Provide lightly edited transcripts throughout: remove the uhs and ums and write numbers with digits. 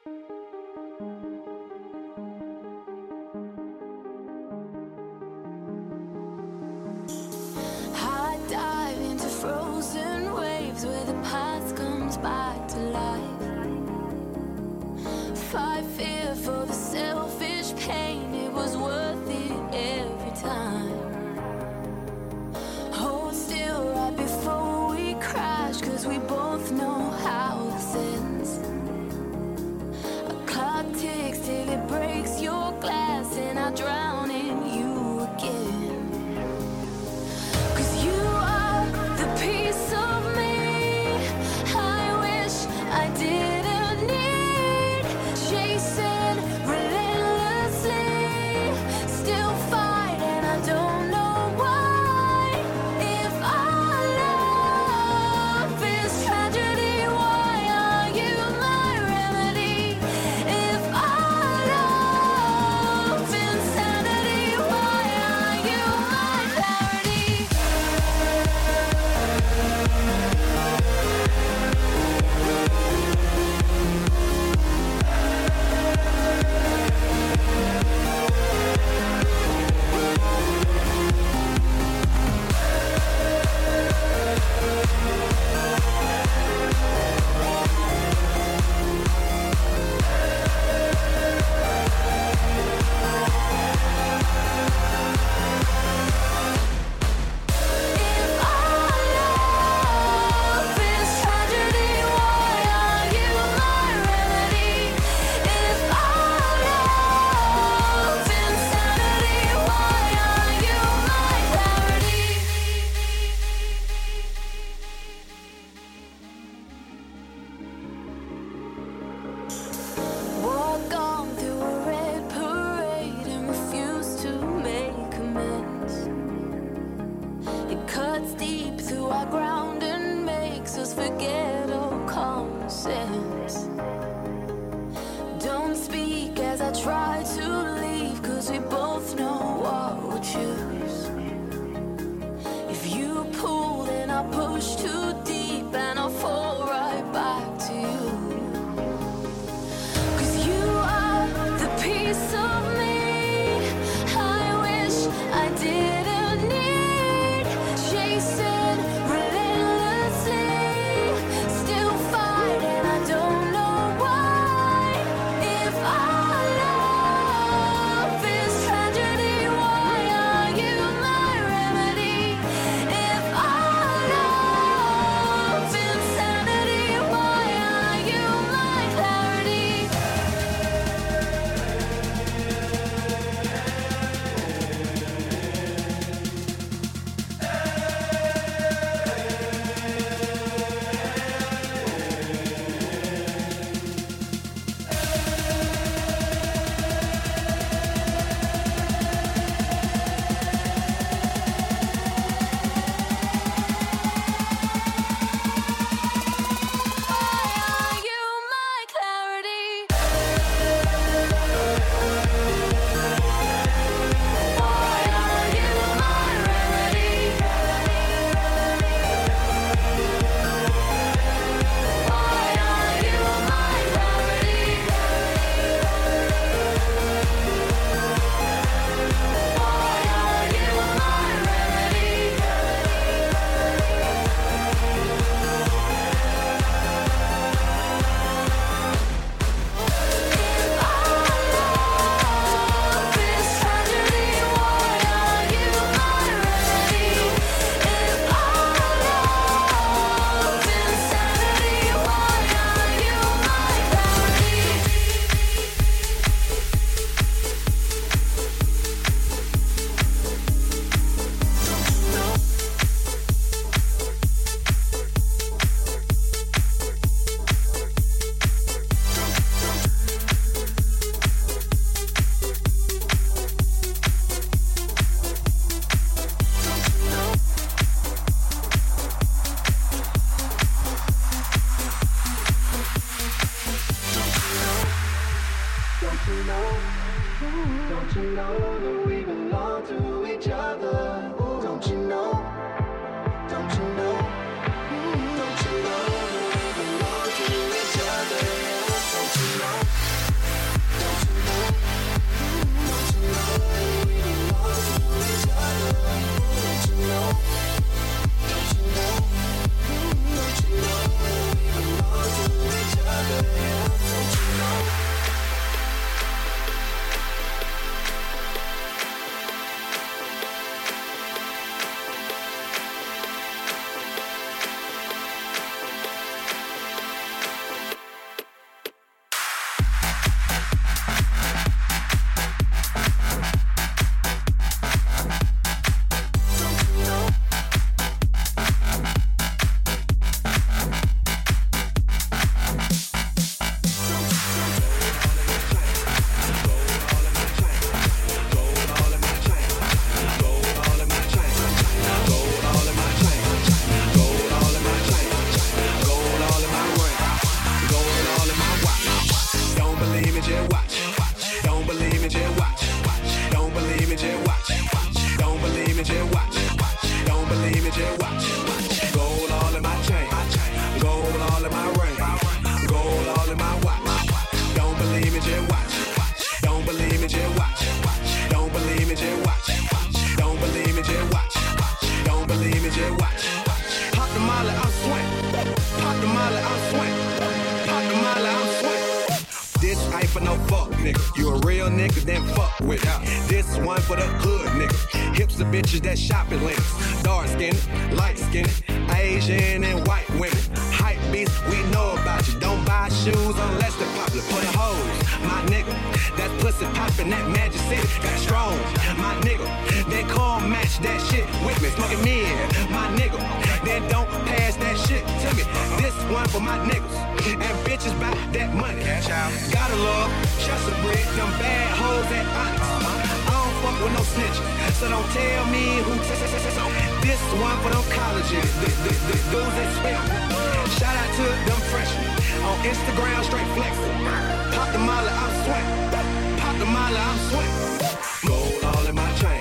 I dive into frozen waves where the past comes back to life. Fight fear for the selfish pain, it was worth it every time. Hold still right before we crash, 'cause we both know how this ends. A clock ticks till it breaks your glass, and I drown in you again. 'Cause you are the piece of me I wish I didn't need. Chasing relentlessly, still fight, and I don't know why. If our love is tragedy, why are you my remedy? If our love is insanity, why are you my clarity? If our love is tragedy, why are you my remedy? If our love is insanity, why are you my clarity? Walk on through a red parade and refuse to make amends. It cuts deep through our ground and makes us forget all common sense. Don't speak as I try to leave, 'cause we both know what we'll choose. If you pull, then I'll push too deep and I'll fall right back to you. 'Cause you are the piece of me I wish I didn't need. Chasing relentlessly, still fight, and I don't know why. If our love is tragedy, why are you my remedy? If our love is insanity, why are you my clarity? Why are you my clarity? Why are you my remedy? Why are you my clarity? Why are you my remedy? If our love is tragedy, why are you my remedy? If our love is insanity, why are you my clarity? Don't you know? Don't you know that we belong to each other? Don't you know? Don't you know? Don't you know that we belong to each other? Don't you know? believe me, just watch. Don't believe me, just watch. Don't believe me, just watch. Don't believe me, just watch. Don't believe me, just watch. Gold all in my chain, gold all in my ring, gold all in my watch. Don't believe me, just watch. Don't believe me, just watch. Don't believe me, just watch. Don't believe me, just watch. Don't believe me, just watch. Pop the molly, I'm sweat. Pop the molly, I'm sweat. Pop the molly, I'm sweat. This ain't for no fuck, nigga. You a real nigga, then fuck with it. This one for the hood, nigga. Hips of bitches that shop at Links. Dark skinned, light skinned, Asian and white women. Hype beasts, we know about you. Don't buy shoes unless they're popular. For the hoes, my nigga. That's pussy poppin', that Magic City. That's strong, my nigga. Then come match that shit with me. Smoking me in, my nigga. Then don't pass that shit to me. This one for my niggas. And bitches buy that money. Gotta love, trust the bread, them bad hoes at Onyx. I don't fuck with no snitches, so don't tell me who this one for them colleges, dudes that spell. Shout out to them freshmen on Instagram, straight flexing. Pop the molly, I'm sweat. Pop the molly, I'm sweat. Gold all in my chain,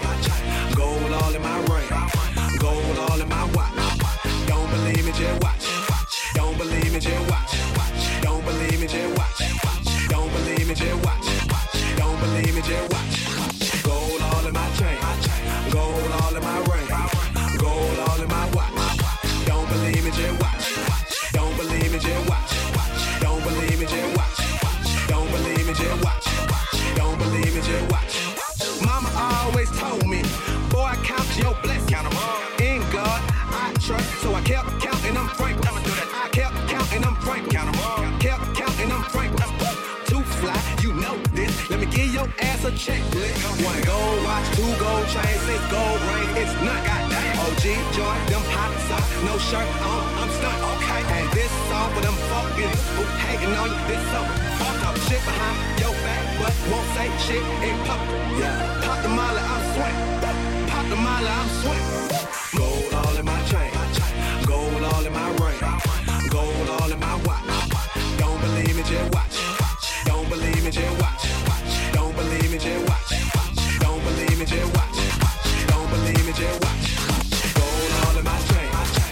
gold all in my ring, gold all in my watch. Don't believe me, just watch. Don't believe me, just watch. Don't believe me, just watch. Don't believe me, just watch. Don't believe me, just watch. Gold all in my chain, gold all in my ring, gold all in my watch. Don't believe me, just watch. Don't believe me, just watch. Don't believe me, just watch. Don't believe me, just watch. Don't believe me, just watch. Mama always told me, boy, count your blessings. In God, I trust, so I kept counting them Franklin's. I kept counting them Franklin's. Kept counting them Franklin's. Too fly, you know this. Let me give your ass a checklist. One gold watch, two gold chains, 6 gold ring, it's none. Goddamn. OG joy, them hot socks, no shirt on, I'm stunned. Okay, and this song for them fucking who hating on you this summer. Talk shit behind your back, but won't say shit in public. Yeah, pop the molly, I'm sweat. Pop the molly, I'm sweat. Gold all in my chain, gold all in my ring, gold all in my watch. Don't believe me, just watch. Don't believe me, just watch. Don't believe me, just watch. Don't believe me, just watch. Don't believe me, just watch. Gold all in my chain,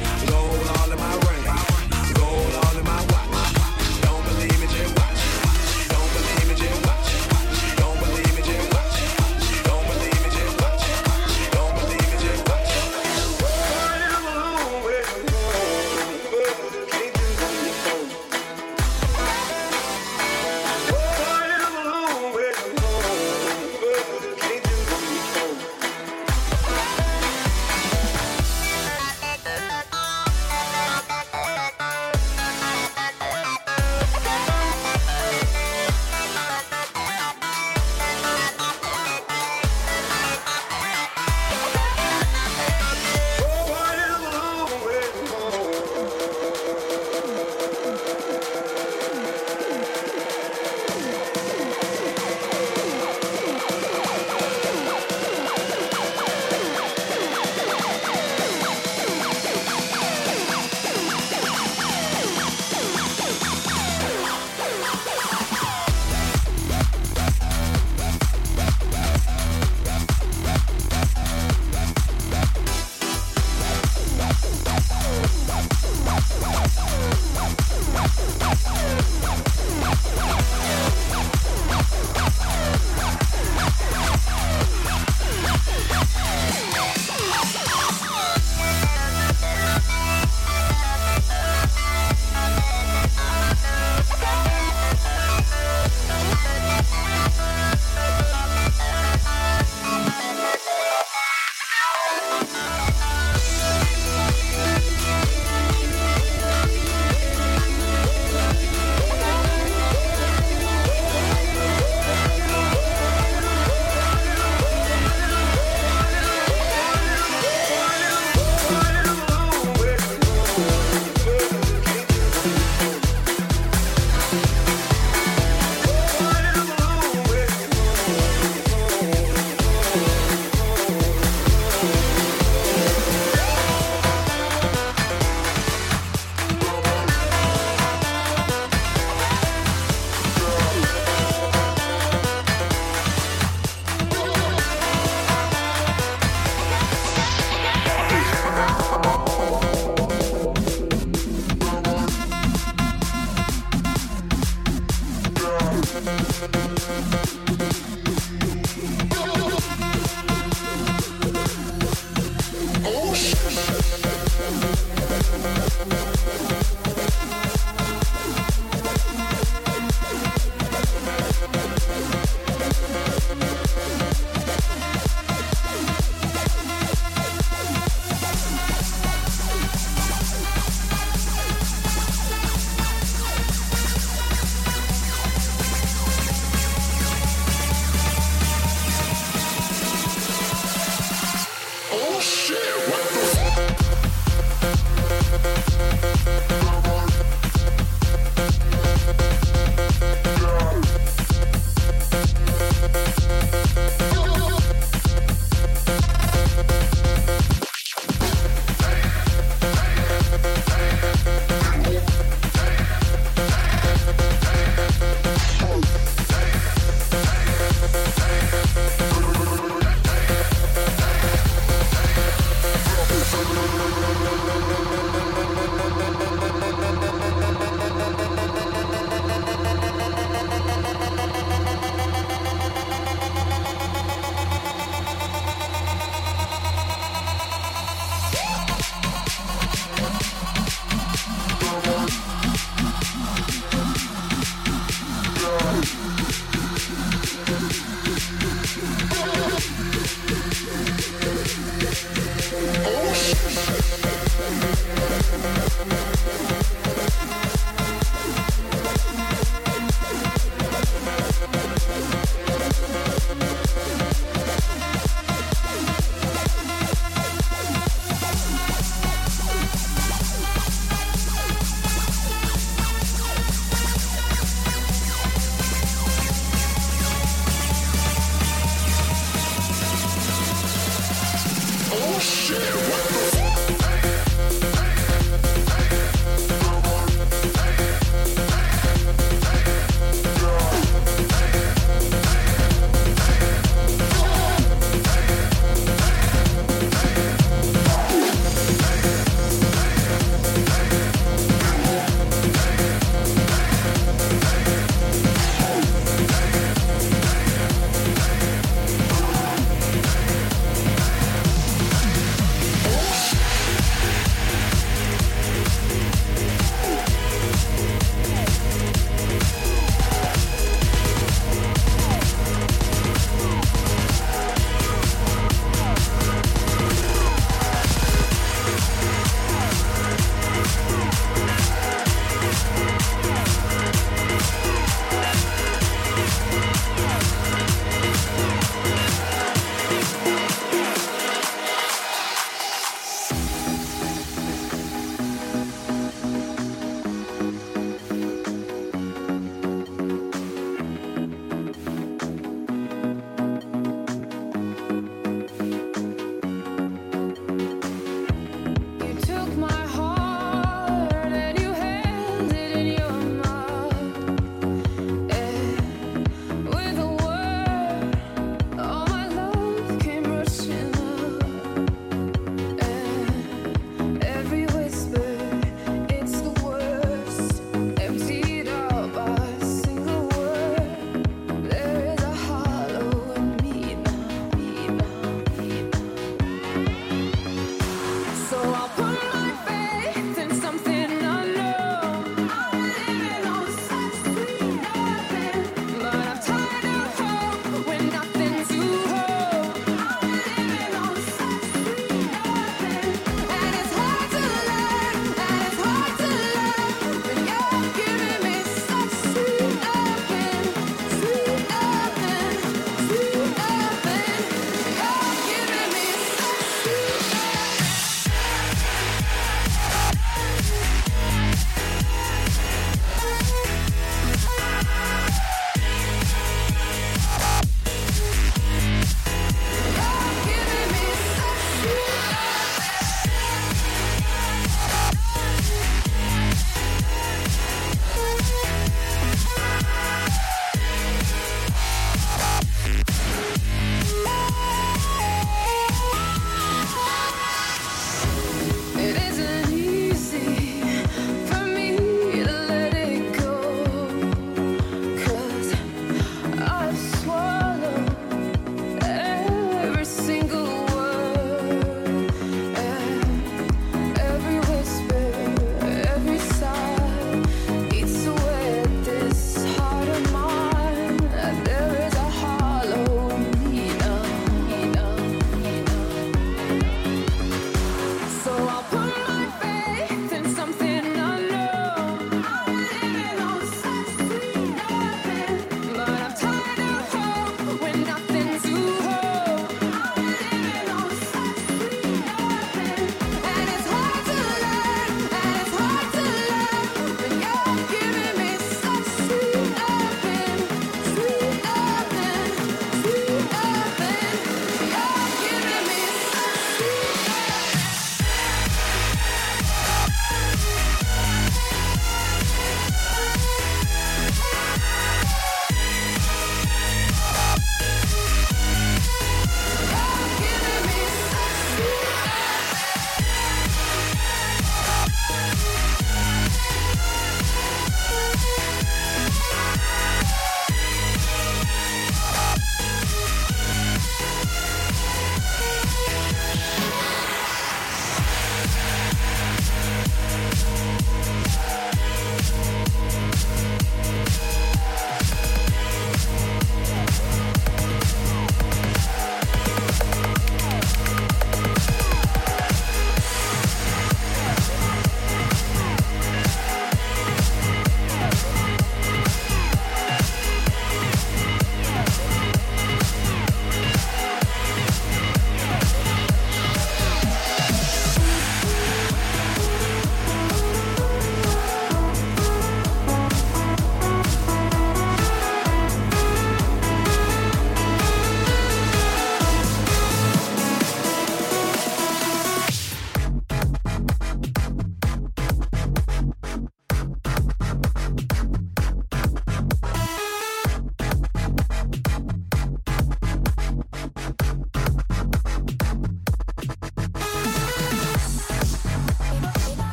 gold all in my ring, gold all in my watch. Don't believe me, just watch. Don't believe me, just watch. Don't believe me, just watch. Don't believe me, just watch. Don't believe me, just watch.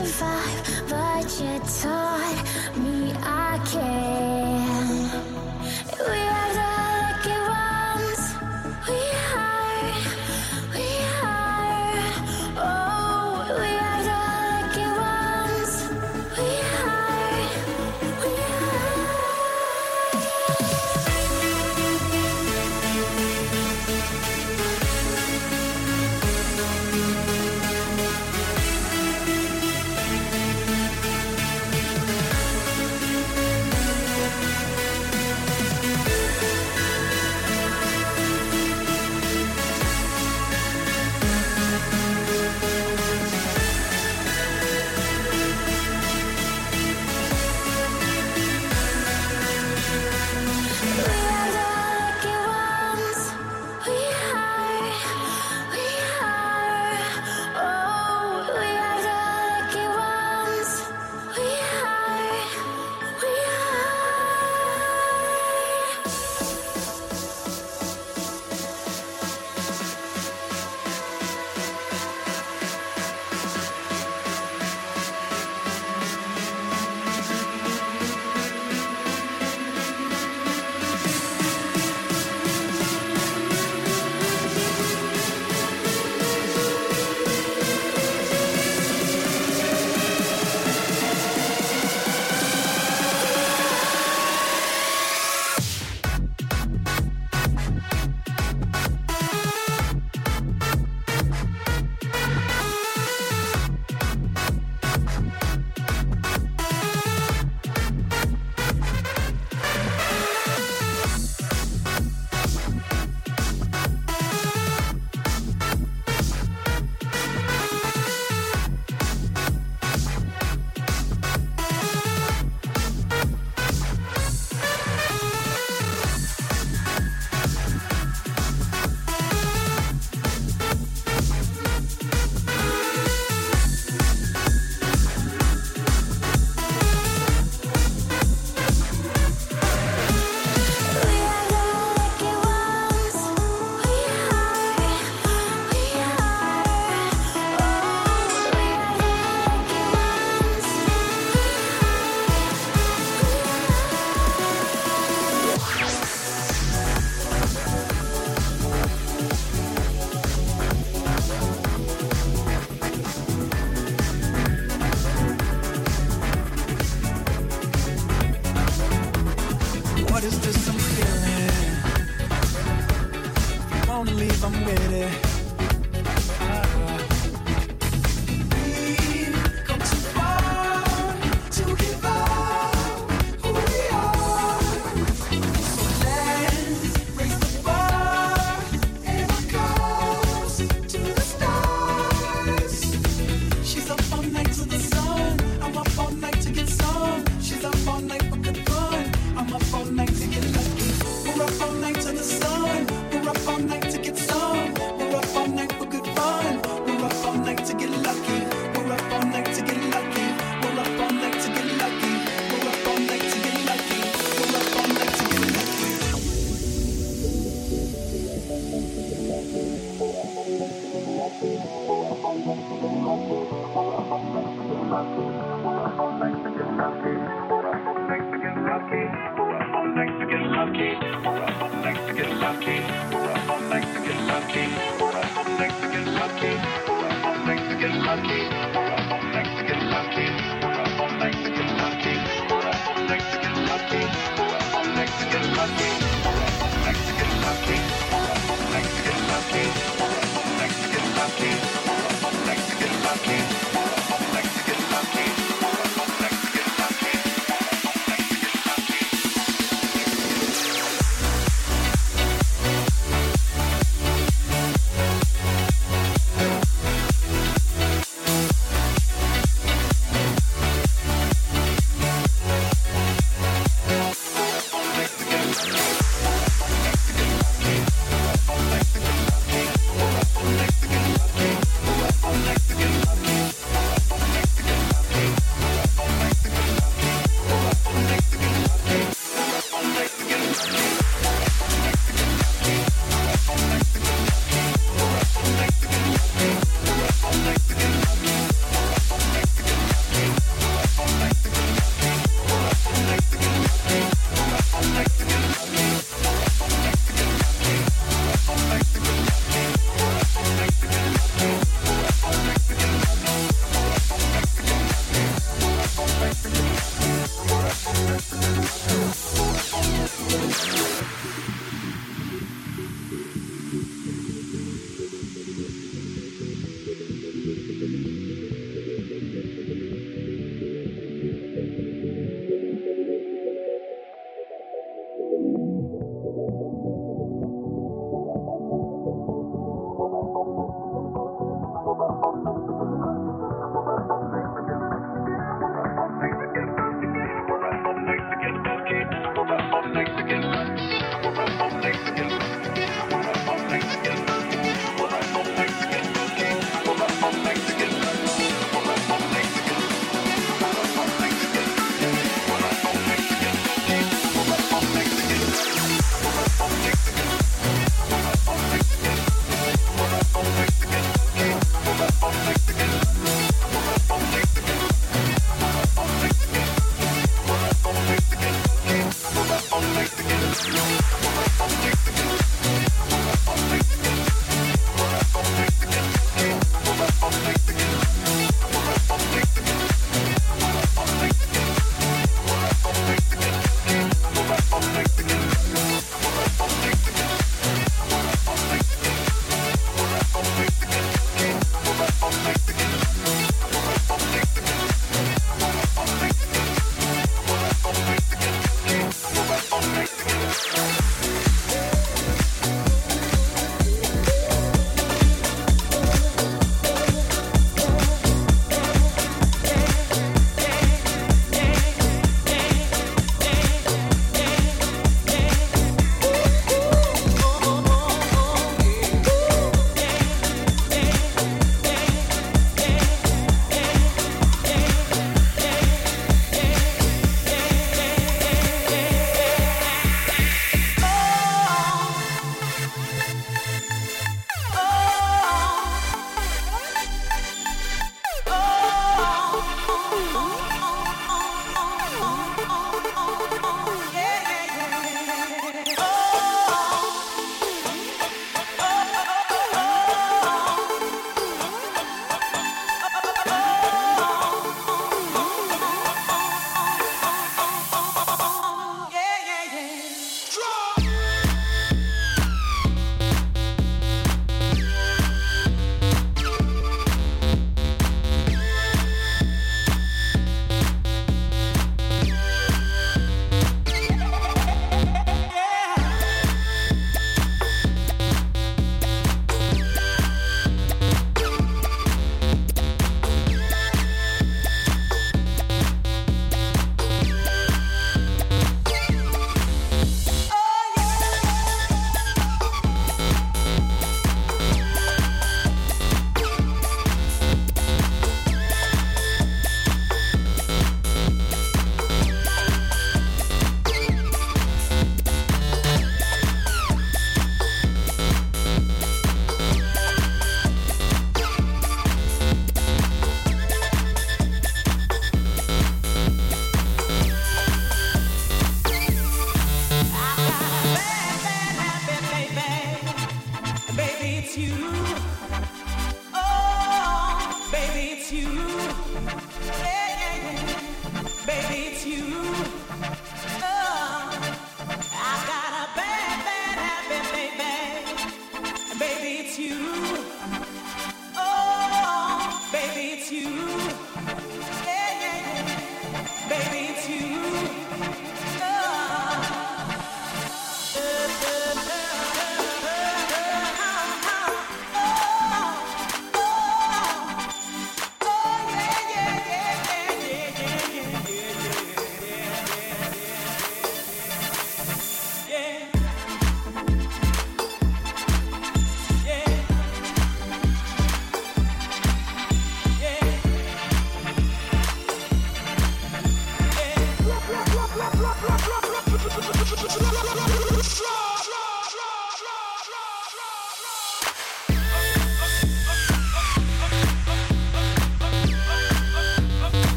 survive, but you taught me I can. We are the lucky ones. We are. Oh, we are the lucky ones. We are.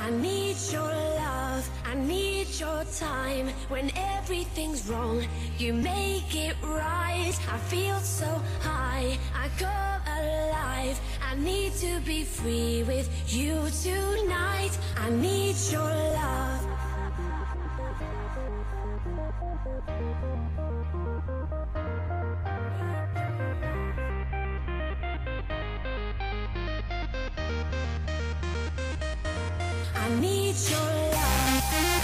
I need your love, I need your time. When everything's wrong, you make it right. I feel so high, I come alive. I need to be free with you tonight. I need your love. I need your love.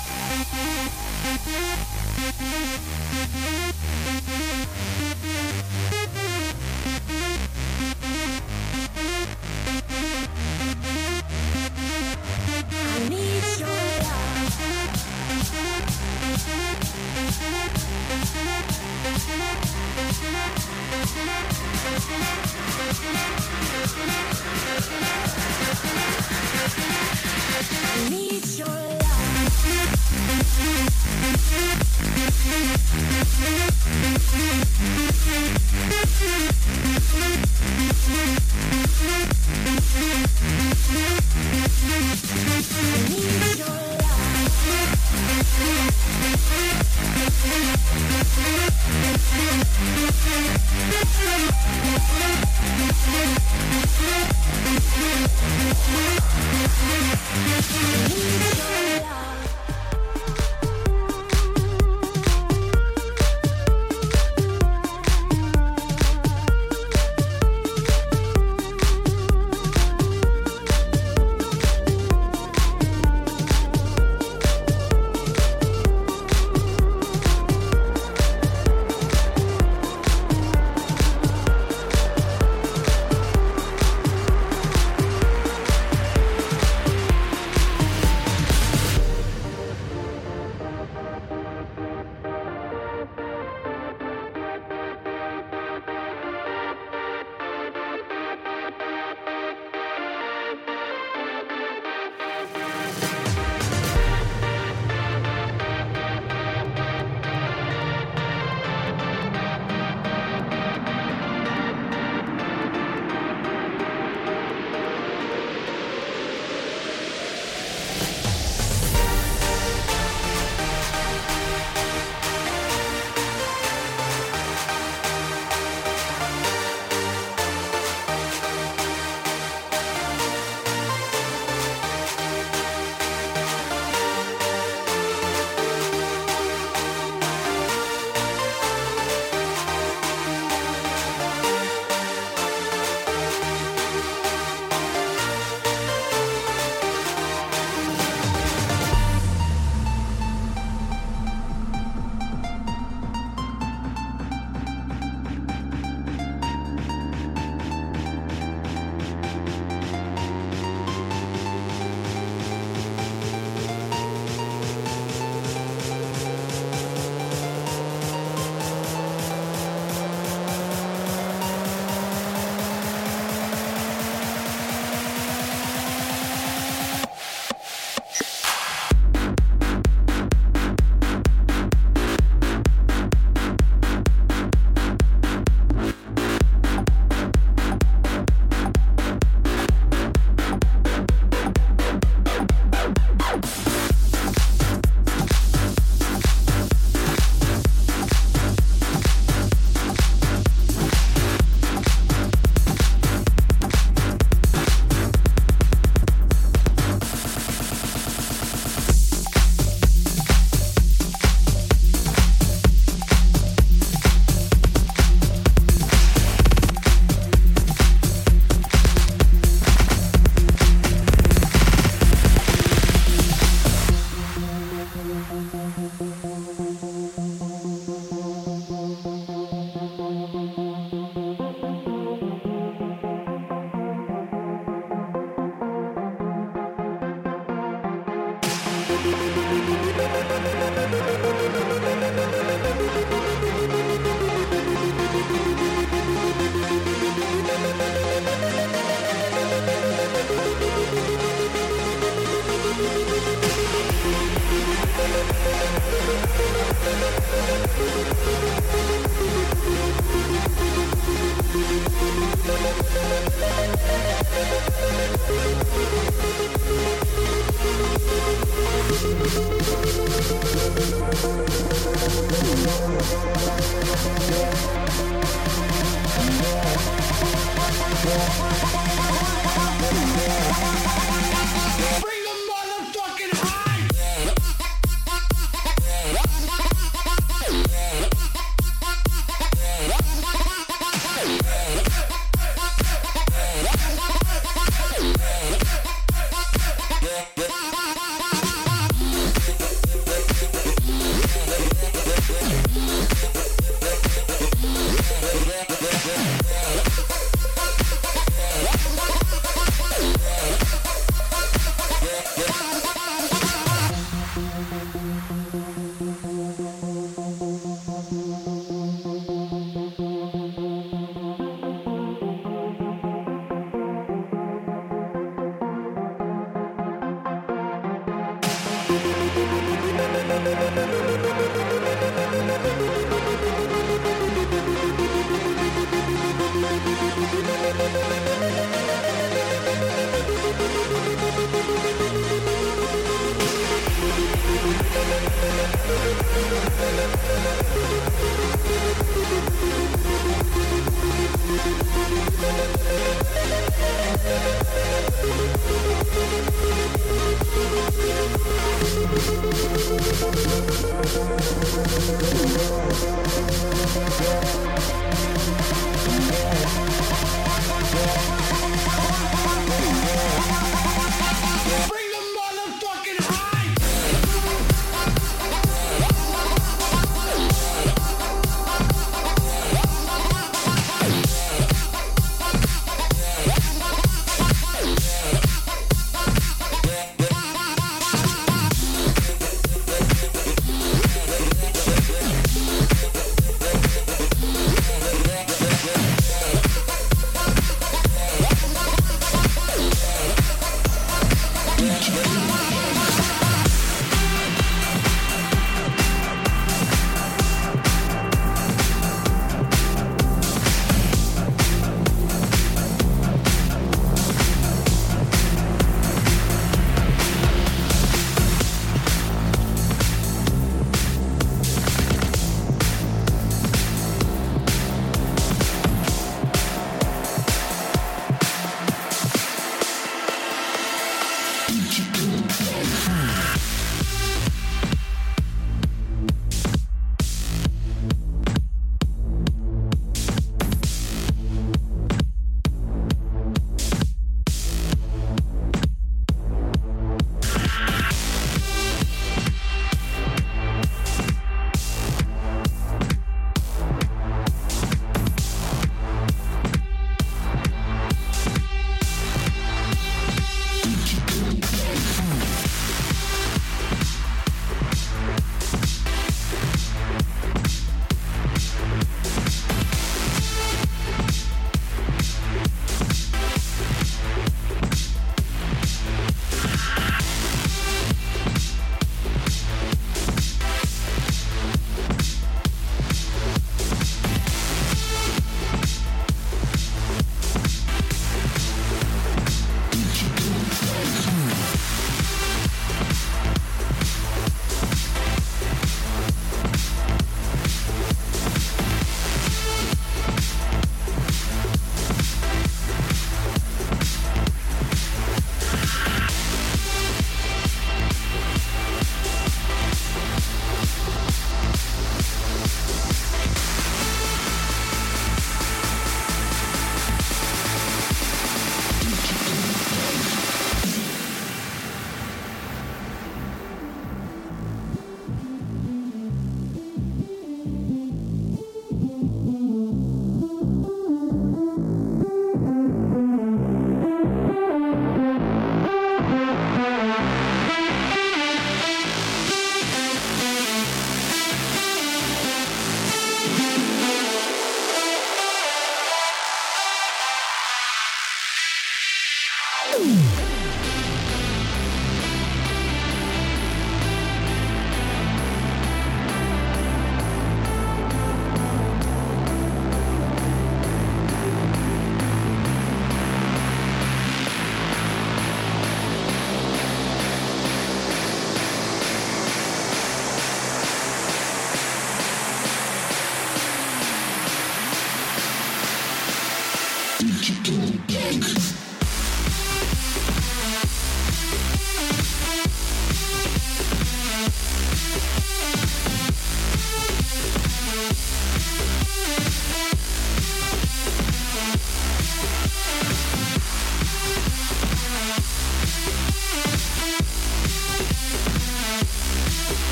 I need your love. I need your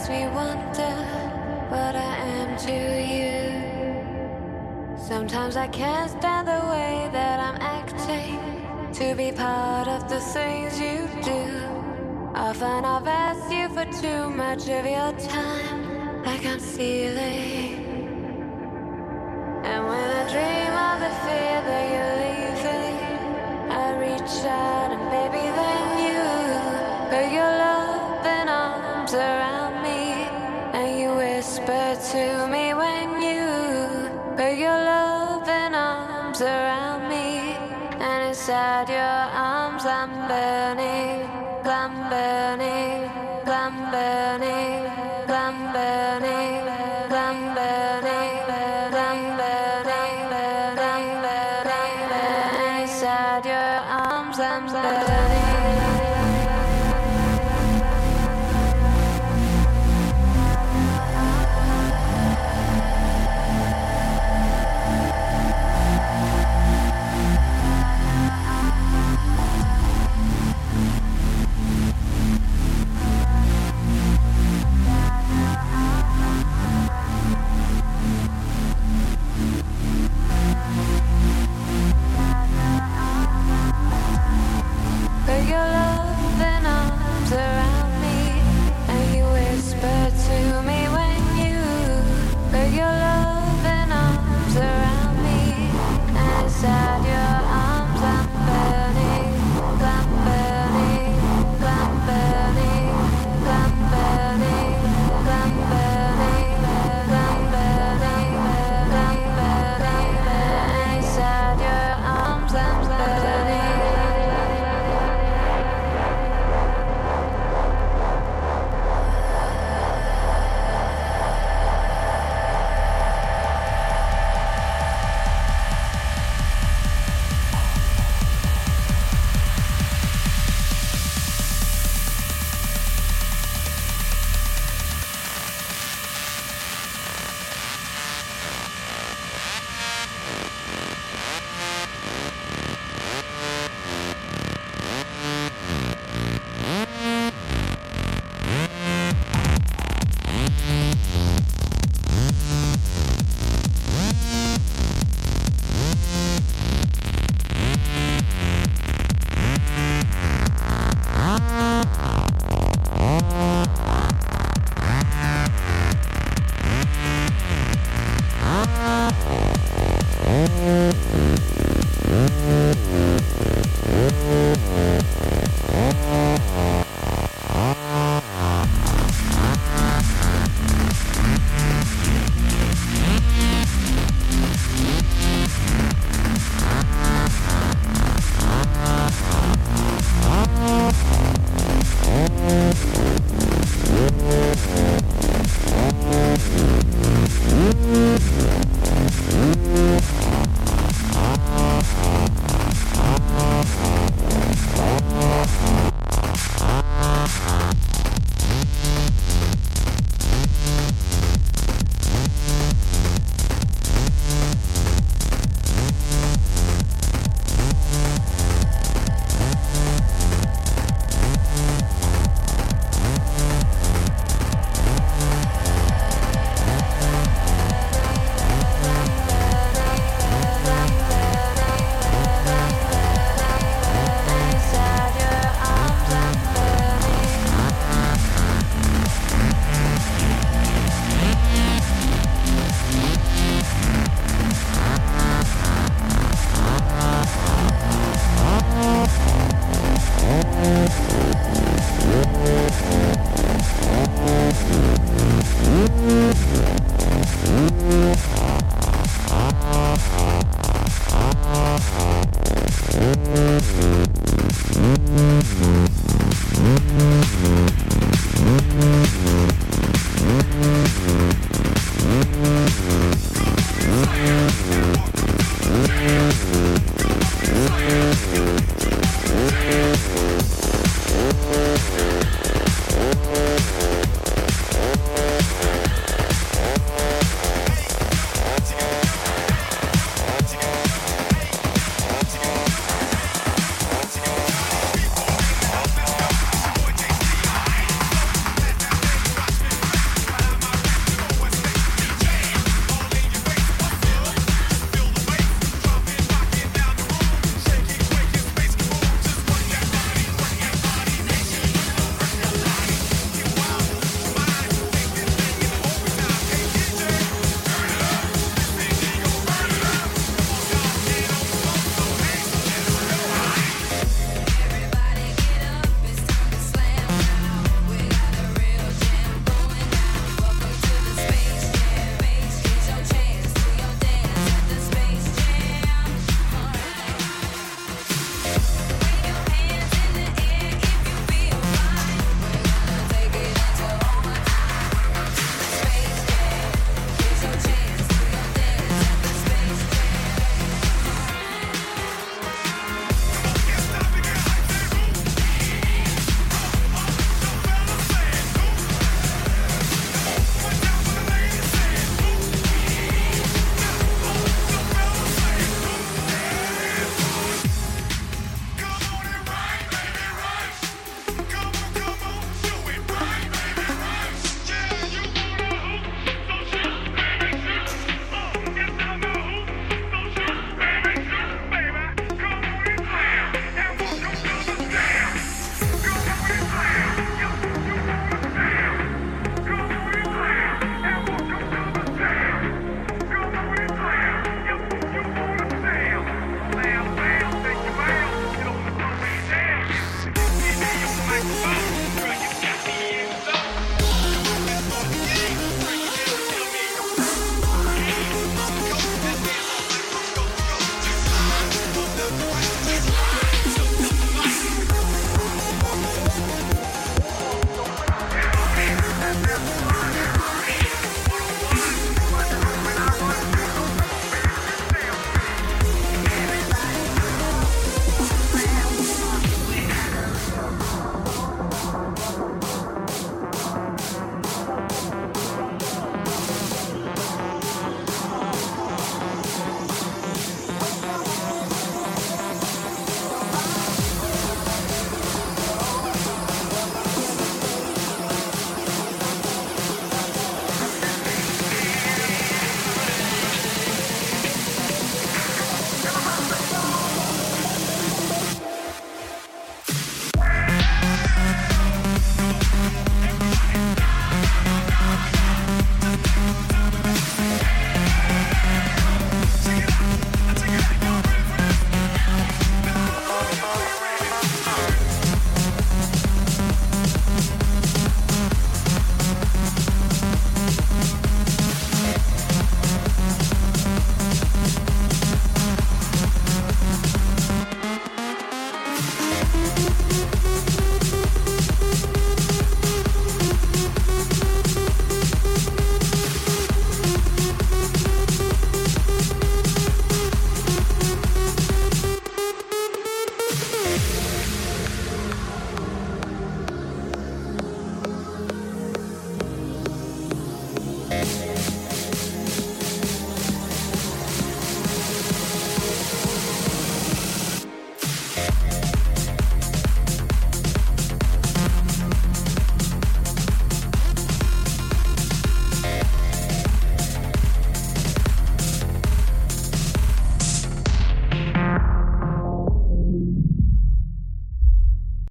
makes me wonder what I am to you. Sometimes I can't stand the way that I'm acting, to be part of the things you do. Often I've asked you for too much of your time, like I'm stealing. And when I dream of the fear that you're leaving, I reach out and baby then you put your loving arms around me, and you whisper to me when you put your loving arms around me. And inside your arms I'm burning, I'm burning, I'm burning, I'm burning, I'm burning, I'm burning, I'm burning. Inside your arms I'm burning. Put your loving arms around me, and you whisper to me when you put your loving arms around me. And inside your arms I'm burning, I'm burning, I'm burning, I'm burning, I'm burning, I'm burning, I'm burning. And inside your arms I'm burning.